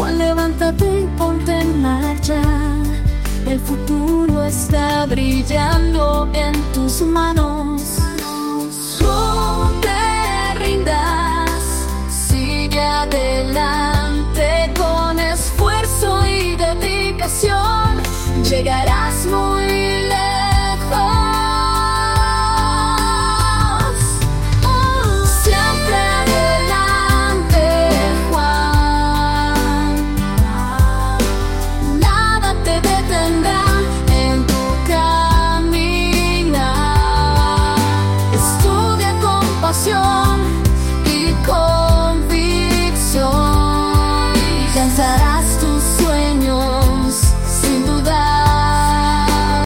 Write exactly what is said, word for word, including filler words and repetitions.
Juan, levántate y ponte en marcha. El futuro está brillando en tus manos.